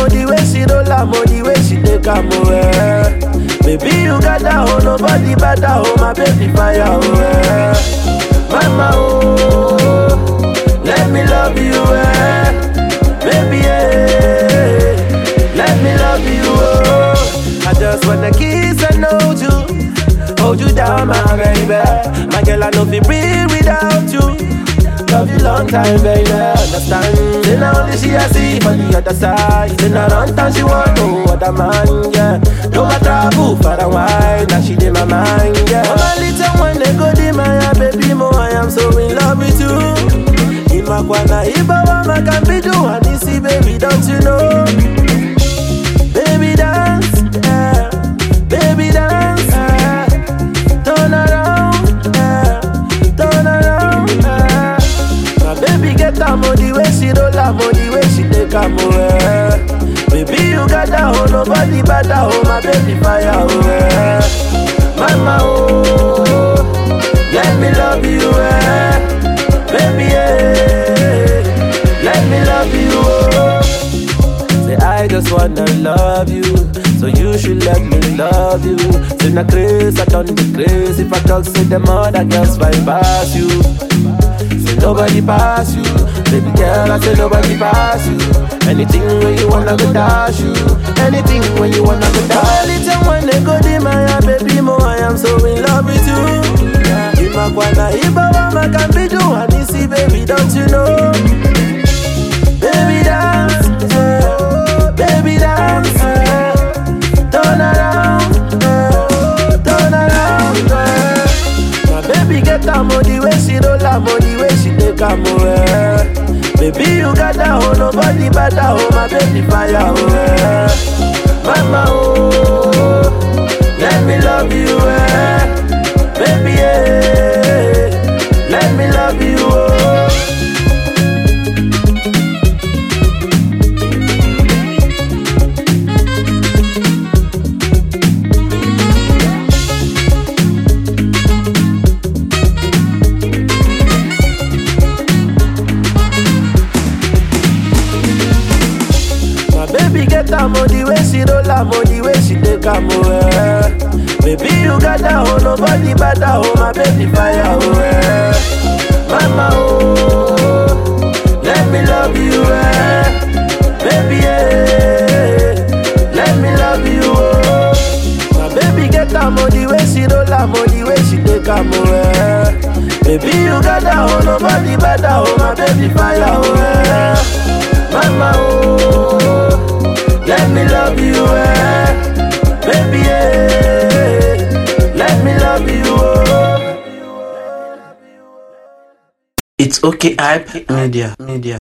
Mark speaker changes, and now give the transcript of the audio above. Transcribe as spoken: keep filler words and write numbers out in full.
Speaker 1: oh, the way she roll am, oh, the way she take am, oh, eh. Baby, you got that, oh, nobody better, oh, my baby fire, oh, eh. Mama, oh, let me love you, eh. Baby, eh, let me love you, oh. I just wanna kiss and hold you, hold you down, my baby. My girl, I know fi breathe without you. Love you long time, baby, understand. Then only she I see on the other side. Then I run time, she want no other man, yeah. No I travel far and wide, now she in my mind, yeah. Mama little one, they go di my baby, mo, I am so in love with you. In my corner, Iba, mama can be do, and you see, baby, don't you know? Baby dance, yeah. Baby dance, yeah. Turn around, yeah. Turn around, yeah. My baby get am, oh, the way she roll am, oh, the way she take am, oh, eh. Baby, you got that, oh, nobody better, oh, my baby fire, oh, eh. Mama, oh, let me love you, eh. Baby, eh, let me love you, oh. Say I just wanna love you, so you should let me love you. Say na crazy, I don't be crazy. If I talk, say them other girls fight past you. Say nobody pass you, baby girl, I say nobody pass you. Anything when you wanna go dash you, anything when you wanna go dash. Little when they go di my baby, mo, I am so in love with you. In my corner, Iba, mama can be do, and you see, baby, don't you know? Baby dance, yeah. Baby dance, yeah. Turn around, yeah. Turn around, yeah. My baby get am, oh, the way she roll am, oh, the way she take am, oh, eh. Baby, you got that, oh, nobody better, oh, my baby fire, oh, eh. Mama, oh, let me love you, eh. Baby, eh, let me love you, oh. Baby get am, oh, the way she roll am, oh, the way she take am, oh, eh. Baby, you got that, oh, nobody better, oh, my baby fire, oh, eh. Mama, oh, let me love you, eh. Baby, eh, let me love you, oh. My baby get am, oh, the way she roll am, oh, the way she take am, oh, eh. Baby, you got that, oh, nobody better, oh, my baby fire, oh, eh. Mama, oh, let me love you, eh. Baby, eh, let me love you, oh. It's okay, hype media, media.